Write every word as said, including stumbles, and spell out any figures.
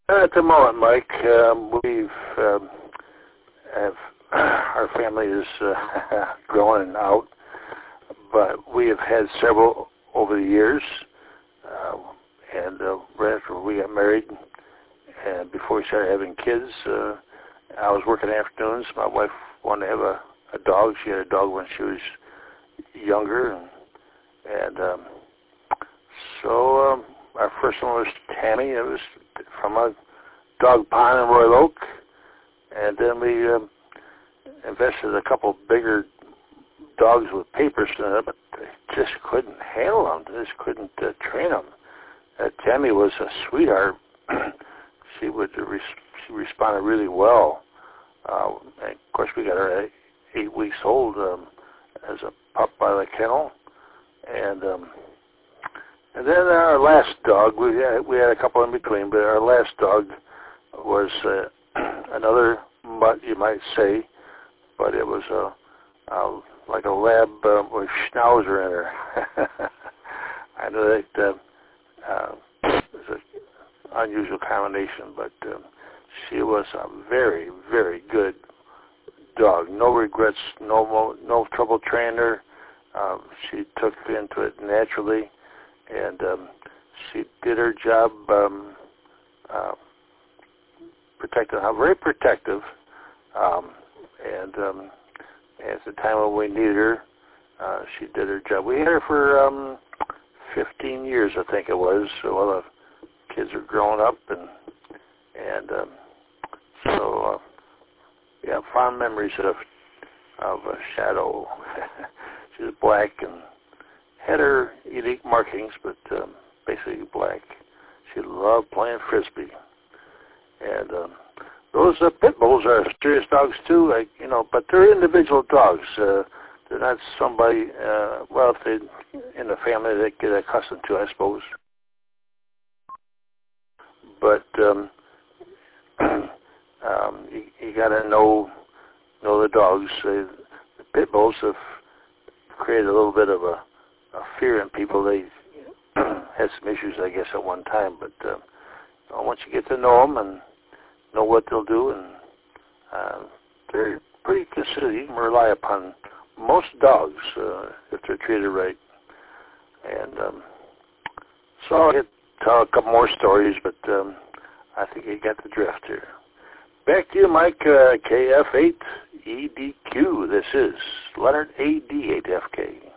At the moment, Mike, um, we've um, have, our family is uh, growing out, but we have had several over the years. Uh, and uh, right after we got married, and before we started having kids, uh, I was working afternoons. My wife wanted to have a, a dog. She had a dog when she was younger, and, and um, so um, our first one was Tammy. It was from a dog pond in Royal Oak, and then we um, invested a couple bigger dogs with papers in them, but they just couldn't handle them. They just couldn't uh, train them. Uh, Tammy was a sweetheart. she would res- she responded really well. Uh, and of course, we got her at eight weeks old um, as a pup by the kennel, and um, and then our last dog, we had we had a couple in between, but our last dog was uh, another mutt, you might say, but it was a, a like a lab uh, with schnauzer in her. I know that uh, uh, it's an unusual combination, but um, she was a very, very good dog. No regrets, no mo- no trouble training her. Um, she took into it naturally, and um, she did her job um, uh, protecting her, very protective, um, and um, at the time when we needed her, uh, she did her job. We had her for um, fifteen years, I think it was. So all the kids are growing up, and and um, so uh, yeah, fond memories of of uh, Shadow. She was black and had her unique markings, but um, basically black. She loved playing frisbee, and um, those uh, pit bulls are serious dogs too, like, you know, but they're individual dogs. Uh, they're not somebody, uh, well, if they in the family they get accustomed to, I suppose. But um, um, you, you got to know know the dogs. Uh, the pit bulls have created a little bit of a, a fear in people. They had some issues, I guess, at one time. But uh, once you get to know them and know what they'll do, and uh, they're pretty considerate. You can rely upon most dogs uh, if they're treated right. And um, so I'll get, tell a couple more stories, but um, I think you got the drift here. Back to you, Mike, uh, K F eight E D Q. This is Leonard A D eight F K.